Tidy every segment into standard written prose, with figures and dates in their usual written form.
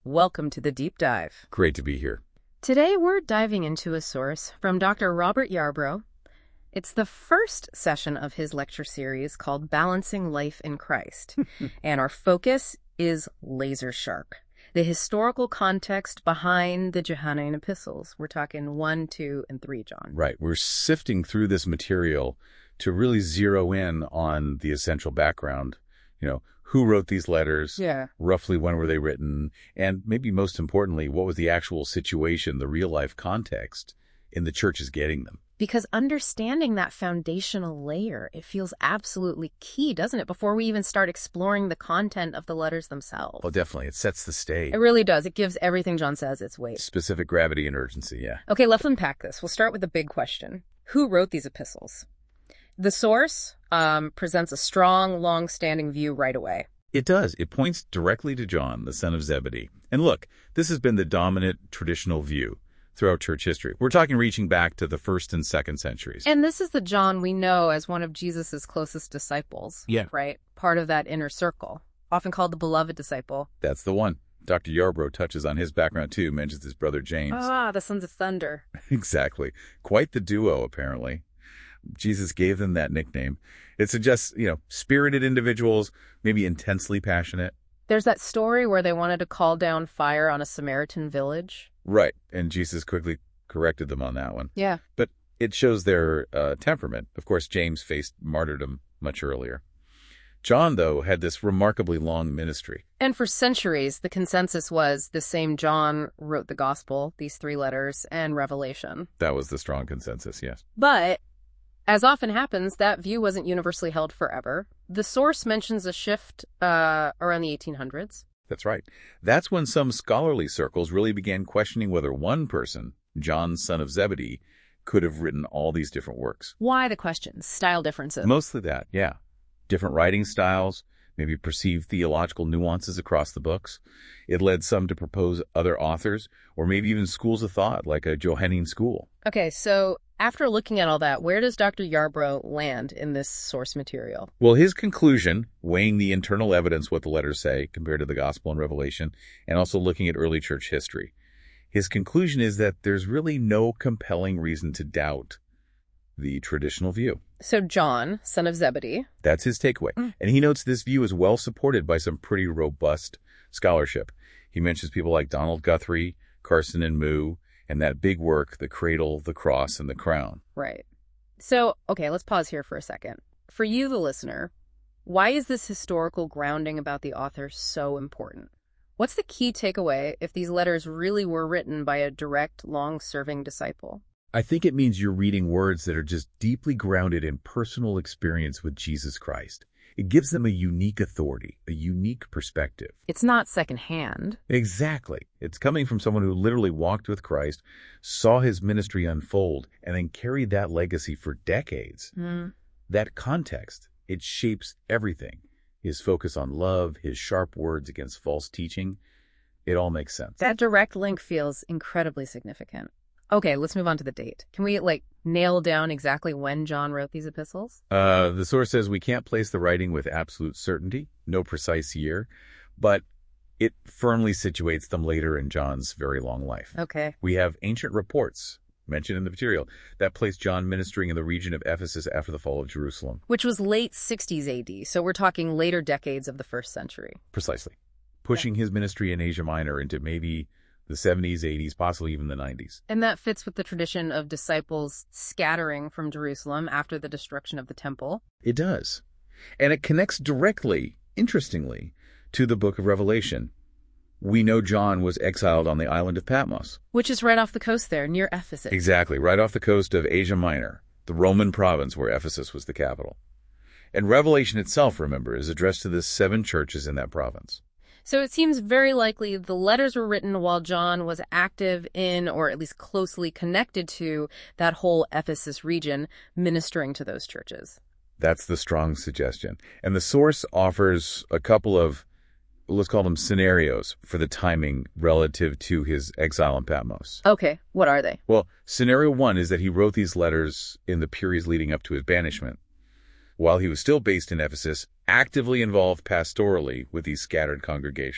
Welcome to the Deep Dive. Great to be here. Today we're diving into a source from Dr. Robert Yarbrough. It's the first session of his lecture series called Balancing Life in Christ, and our focus is laser sharp. The historical context behind the Johannine epistles. We're talking 1, 2, and 3, John. Right. We're sifting through this material to really zero in on the essential background. Who wrote these letters? Yeah. Roughly when were they written? And maybe most importantly, what was the actual situation, the real-life context in the churches getting them? Because understanding that foundational layer, it feels absolutely key, doesn't it, before we even start exploring the content of the letters themselves? Oh, definitely. It sets the stage. It really does. It gives everything John says its weight. Specific gravity and urgency, yeah. Okay, let's unpack this. We'll start with the big question. Who wrote these epistles? The source presents a strong, long-standing view right away. It does. It points directly to John, the son of Zebedee. And look, this has been the dominant traditional view throughout church history. We're talking reaching back to the 1st and 2nd centuries. And this is the John we know as one of Jesus's closest disciples. Yeah. Right? Part of that inner circle, often called the beloved disciple. That's the one. Dr. Yarbrough touches on his background too, mentions his brother James. Ah, the sons of thunder. Exactly. Quite the duo, apparently. Jesus gave them that nickname. It suggests, spirited individuals, maybe intensely passionate. There's that story where they wanted to call down fire on a Samaritan village. Right. And Jesus quickly corrected them on that one. Yeah. But it shows their temperament. Of course, James faced martyrdom much earlier. John, though, had this remarkably long ministry. And for centuries, the consensus was the same John wrote the gospel, these 3 letters, and Revelation. That was the strong consensus, yes. But as often happens, that view wasn't universally held forever. The source mentions a shift around the 1800s. That's right. That's when some scholarly circles really began questioning whether one person, John, son of Zebedee, could have written all these different works. Why the questions? Style differences? Mostly that, yeah. Different writing styles, maybe perceived theological nuances across the books. It led some to propose other authors, or maybe even schools of thought, like a Johannine school. Okay, so after looking at all that, where does Dr. Yarbrough land in this source material? Well, his conclusion, weighing the internal evidence, what the letters say, compared to the Gospel and Revelation, and also looking at early church history, his conclusion is that there's really no compelling reason to doubt the traditional view. So John, son of Zebedee. That's his takeaway. And he notes this view is well supported by some pretty robust scholarship. He mentions people like Donald Guthrie, Carson and Moo, and that big work, The Cradle, the Cross, and the Crown. Right. So, okay, let's pause here for a second. For you, the listener, why is this historical grounding about the author so important? What's the key takeaway if these letters really were written by a direct, long-serving disciple? I think it means you're reading words that are just deeply grounded in personal experience with Jesus Christ. It gives them a unique authority, a unique perspective. It's not secondhand. Exactly. It's coming from someone who literally walked with Christ, saw his ministry unfold, and then carried that legacy for decades. That context, it shapes everything. His focus on love, his sharp words against false teaching, it all makes sense. That direct link feels incredibly significant. Okay, let's move on to the date. Can we, nail down exactly when John wrote these epistles? The source says we can't place the writing with absolute certainty, no precise year, but it firmly situates them later in John's very long life. Okay. We have ancient reports mentioned in the material that place John ministering in the region of Ephesus after the fall of Jerusalem. Which was late 60s AD, so we're talking later decades of the 1st century. Precisely. Pushing his ministry in Asia Minor into maybe the 70s, 80s, possibly even the 90s. And that fits with the tradition of disciples scattering from Jerusalem after the destruction of the temple. It does. And it connects directly, interestingly, to the book of Revelation. We know John was exiled on the island of Patmos. Which is right off the coast there, near Ephesus. Exactly, right off the coast of Asia Minor, the Roman province where Ephesus was the capital. And Revelation itself, remember, is addressed to the 7 churches in that province. So it seems very likely the letters were written while John was active in, or at least closely connected to, that whole Ephesus region, ministering to those churches. That's the strong suggestion. And the source offers a couple of, let's call them scenarios for the timing relative to his exile in Patmos. Okay, what are they? Well, scenario 1 is that he wrote these letters in the periods leading up to his banishment, while he was still based in Ephesus, actively involved pastorally with these scattered congregations.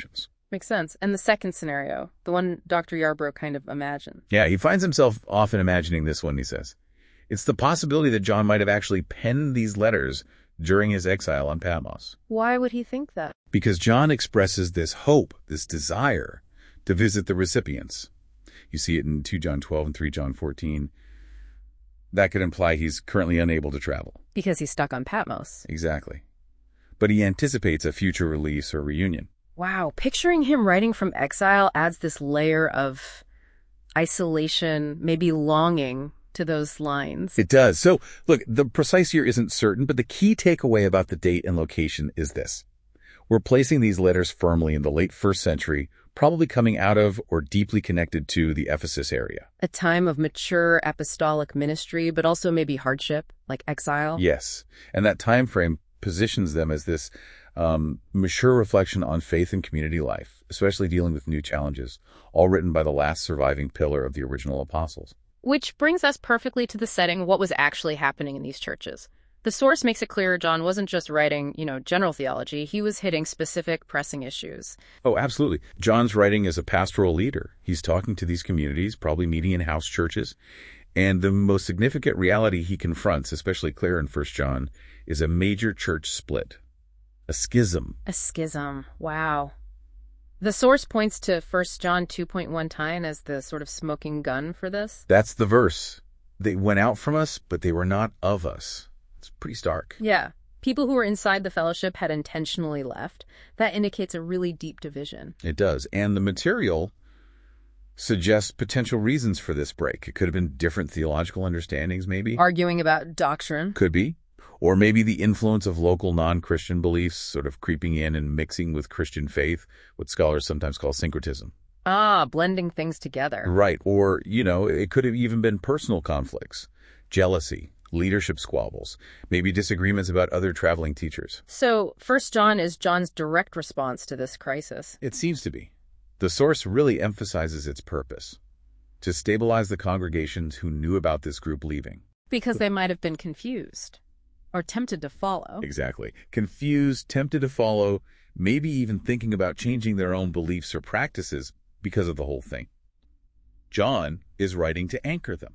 Makes sense. And the second scenario, the one Dr. Yarbrough kind of imagined. Yeah, he finds himself often imagining this one, he says. It's the possibility that John might have actually penned these letters during his exile on Patmos. Why would he think that? Because John expresses this hope, this desire to visit the recipients. You see it in 2 John 12 and 3 John 14. That could imply he's currently unable to travel. Because he's stuck on Patmos. Exactly. But he anticipates a future release or reunion. Wow, picturing him writing from exile adds this layer of isolation, maybe longing to those lines. It does. So, look, the precise year isn't certain, but the key takeaway about the date and location is this. We're placing these letters firmly in the late 1st century, probably coming out of or deeply connected to the Ephesus area. A time of mature apostolic ministry, but also maybe hardship, like exile. Yes, and that time frame positions them as this mature reflection on faith and community life, especially dealing with new challenges, all written by the last surviving pillar of the original apostles. Which brings us perfectly to the setting, what was actually happening in these churches. The source makes it clear John wasn't just writing, general theology. He was hitting specific pressing issues. Oh, absolutely. John's writing as a pastoral leader. He's talking to these communities, probably meeting in house churches. And the most significant reality he confronts, especially clear in 1 John, is a major church split. A schism. A schism. Wow. The source points to 1 John 2.19 as the sort of smoking gun for this. That's the verse. They went out from us, but they were not of us. It's pretty stark. Yeah. People who were inside the fellowship had intentionally left. That indicates a really deep division. It does. And the material suggests potential reasons for this break. It could have been different theological understandings, maybe. Arguing about doctrine. Could be. Or maybe the influence of local non-Christian beliefs sort of creeping in and mixing with Christian faith, what scholars sometimes call syncretism. Ah, blending things together. Right. Or, it could have even been personal conflicts, jealousy, leadership squabbles, maybe disagreements about other traveling teachers. So 1 John is John's direct response to this crisis. It seems to be. The source really emphasizes its purpose, to stabilize the congregations who knew about this group leaving. Because they might have been confused or tempted to follow. Exactly. Confused, tempted to follow, maybe even thinking about changing their own beliefs or practices because of the whole thing. John is writing to anchor them.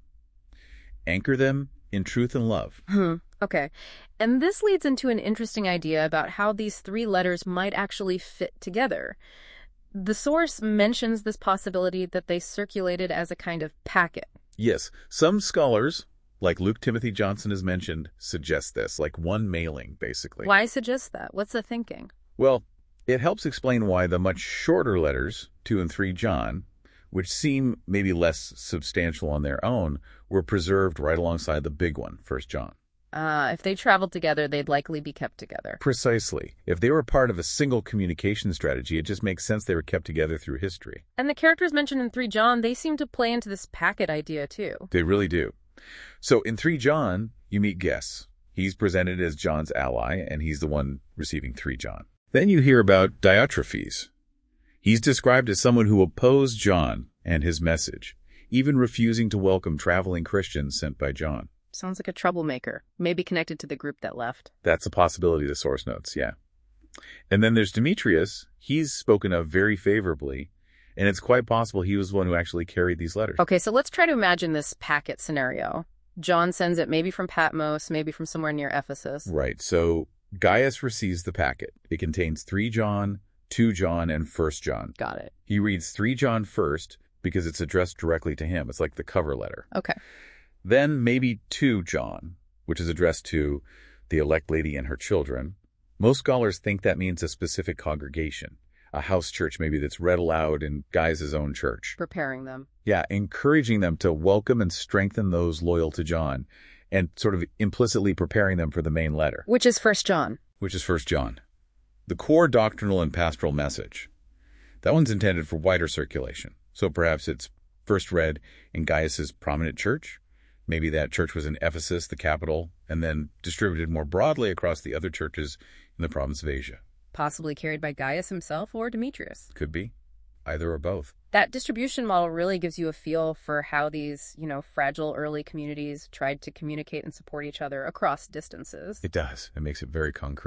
Anchor them in truth and love. Okay. And this leads into an interesting idea about how these 3 letters might actually fit together. The source mentions this possibility that they circulated as a kind of packet. Yes, some scholars, like Luke Timothy Johnson has mentioned, suggest this, like one mailing, basically. Why suggest that? What's the thinking? Well, it helps explain why the much shorter letters, 2 and 3 John, which seem maybe less substantial on their own, were preserved right alongside the big one, 1 John. If they traveled together, they'd likely be kept together. Precisely. If they were part of a single communication strategy, it just makes sense they were kept together through history. And the characters mentioned in 3 John, they seem to play into this packet idea too. They really do. So in 3 John, you meet Ges. He's presented as John's ally, and he's the one receiving 3 John. Then you hear about Diotrephes. He's described as someone who opposed John and his message, even refusing to welcome traveling Christians sent by John. Sounds like a troublemaker, maybe connected to the group that left. That's a possibility, the source notes, yeah. And then there's Demetrius. He's spoken of very favorably, and it's quite possible he was the one who actually carried these letters. Okay, so let's try to imagine this packet scenario. John sends it maybe from Patmos, maybe from somewhere near Ephesus. Right, so Gaius receives the packet. It contains 3 John, 2 John, and 1 John. Got it. He reads 3 John first because it's addressed directly to him. It's like the cover letter. Okay. Then maybe 2 John, which is addressed to the elect lady and her children. Most scholars think that means a specific congregation, a house church maybe that's read aloud in Gaius' own church. Preparing them. Yeah, encouraging them to welcome and strengthen those loyal to John and sort of implicitly preparing them for the main letter. Which is 1 John. Which is 1 John. The core doctrinal and pastoral message. That one's intended for wider circulation. So perhaps it's first read in Gaius' prominent church. Maybe that church was in Ephesus, the capital, and then distributed more broadly across the other churches in the province of Asia. Possibly carried by Gaius himself or Demetrius. Could be. Either or both. That distribution model really gives you a feel for how these, fragile early communities tried to communicate and support each other across distances. It does. It makes it very concrete.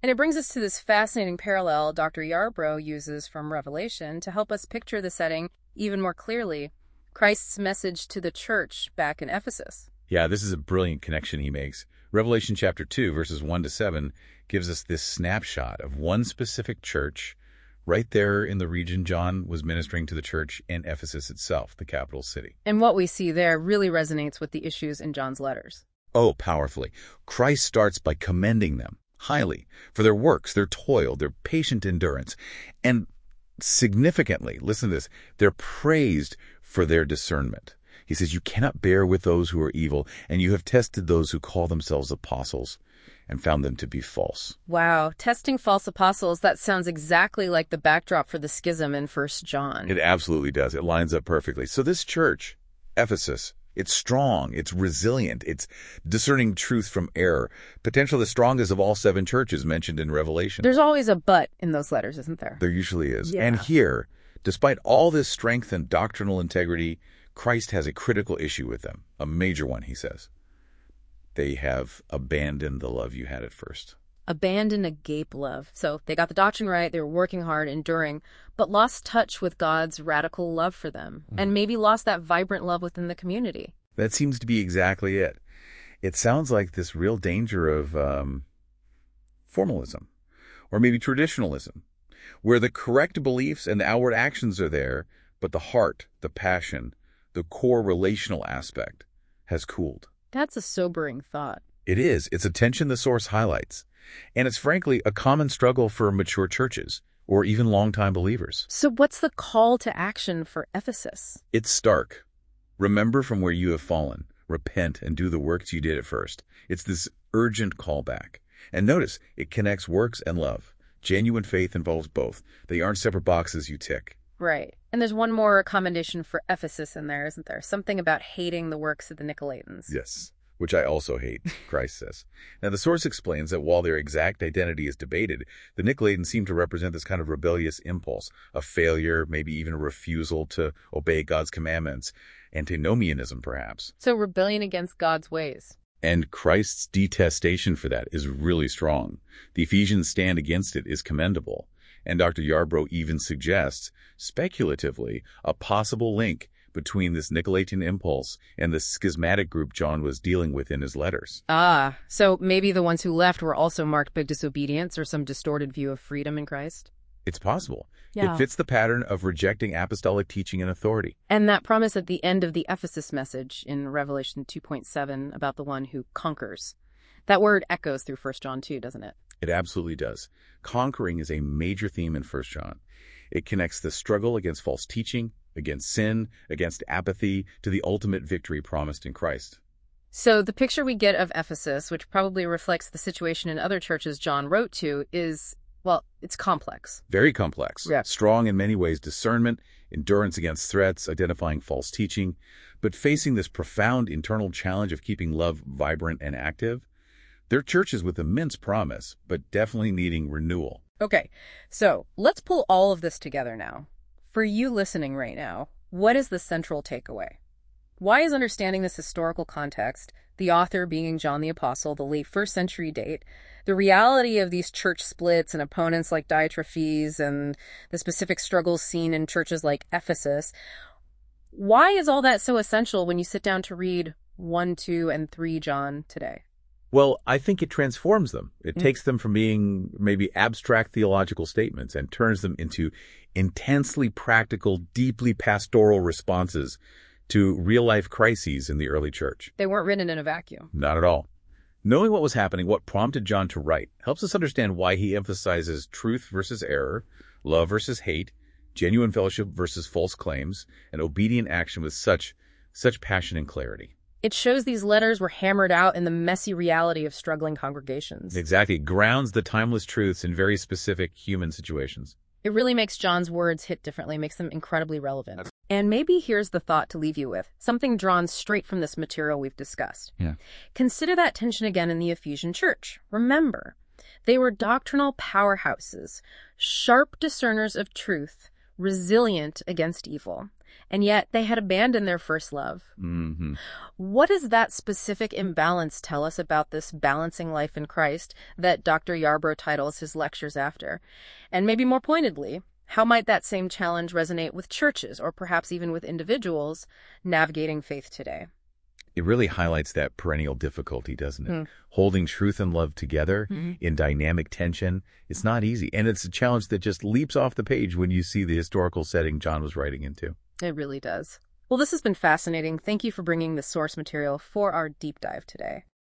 And it brings us to this fascinating parallel Dr. Yarbrough uses from Revelation to help us picture the setting even more clearly. Christ's message to the church back in Ephesus. Yeah, this is a brilliant connection he makes. Revelation chapter 2, verses 1 to 7, gives us this snapshot of one specific church right there in the region John was ministering to the church in Ephesus itself, the capital city. And what we see there really resonates with the issues in John's letters. Oh, powerfully. Christ starts by commending them highly for their works, their toil, their patient endurance. And significantly, listen to this, they're praised for their discernment. He says, you cannot bear with those who are evil, and you have tested those who call themselves apostles and found them to be false. Wow, testing false apostles, that sounds exactly like the backdrop for the schism in 1 John. It absolutely does. It lines up perfectly. So this church, Ephesus, it's strong, it's resilient, it's discerning truth from error, potentially the strongest of all 7 churches mentioned in Revelation. There's always a but in those letters, isn't there? There usually is. Yeah. And here, despite all this strength and doctrinal integrity, Christ has a critical issue with them, a major one, he says. They have abandoned the love you had at first. Abandoned agape love. So they got the doctrine right, they were working hard, enduring, but lost touch with God's radical love for them, and maybe lost that vibrant love within the community. That seems to be exactly it. It sounds like this real danger of formalism, or maybe traditionalism, where the correct beliefs and the outward actions are there, but the heart, the passion, the core relational aspect has cooled. That's a sobering thought. It is. It's a tension the source highlights. And it's frankly a common struggle for mature churches or even longtime believers. So what's the call to action for Ephesus? It's stark. Remember from where you have fallen. Repent and do the works you did at first. It's this urgent callback. And notice, it connects works and love. Genuine faith involves both. They aren't separate boxes you tick. Right. And there's one more commendation for Ephesus in there, isn't there? Something about hating the works of the Nicolaitans. Yes, which I also hate, Christ says. Now, the source explains that while their exact identity is debated, the Nicolaitans seem to represent this kind of rebellious impulse, a failure, maybe even a refusal to obey God's commandments, antinomianism perhaps. So rebellion against God's ways. And Christ's detestation for that is really strong. The Ephesians' stand against it is commendable. And Dr. Yarbrough even suggests, speculatively, a possible link between this Nicolaitan impulse and the schismatic group John was dealing with in his letters. Ah, so maybe the ones who left were also marked by disobedience or some distorted view of freedom in Christ? It's possible. Yeah. It fits the pattern of rejecting apostolic teaching and authority. And that promise at the end of the Ephesus message in Revelation 2.7 about the one who conquers. That word echoes through 1 John 2, doesn't it? It absolutely does. Conquering is a major theme in 1 John. It connects the struggle against false teaching, against sin, against apathy, to the ultimate victory promised in Christ. So the picture we get of Ephesus, which probably reflects the situation in other churches John wrote to, is, well, it's complex. Very complex. Yeah. Strong in many ways discernment, endurance against threats, identifying false teaching, but facing this profound internal challenge of keeping love vibrant and active. They're churches with immense promise, but definitely needing renewal. Okay, so let's pull all of this together now. For you listening right now, what is the central takeaway? Why is understanding this historical context, the author being John the Apostle, the late 1st century date, the reality of these church splits and opponents like Diotrephes and the specific struggles seen in churches like Ephesus, why is all that so essential when you sit down to read 1, 2, and 3 John today? Well, I think it transforms them. It takes them from being maybe abstract theological statements and turns them into intensely practical, deeply pastoral responses to real-life crises in the early church. They weren't written in a vacuum. Not at all. Knowing what was happening, what prompted John to write, helps us understand why he emphasizes truth versus error, love versus hate, genuine fellowship versus false claims, and obedient action with such passion and clarity. It shows these letters were hammered out in the messy reality of struggling congregations. Exactly. It grounds the timeless truths in very specific human situations. It really makes John's words hit differently, makes them incredibly relevant. And maybe here's the thought to leave you with, something drawn straight from this material we've discussed. Yeah. Consider that tension again in the Ephesian church. Remember, they were doctrinal powerhouses, sharp discerners of truth, resilient against evil, and yet they had abandoned their first love. Mm-hmm. What does that specific imbalance tell us about this balancing life in Christ that Dr. Yarbrough titles his lectures after? And maybe more pointedly, how might that same challenge resonate with churches or perhaps even with individuals navigating faith today? It really highlights that perennial difficulty, doesn't it? Holding truth and love together in dynamic tension. It's not easy. And it's a challenge that just leaps off the page when you see the historical setting John was writing into. It really does. Well, this has been fascinating. Thank you for bringing the source material for our deep dive today.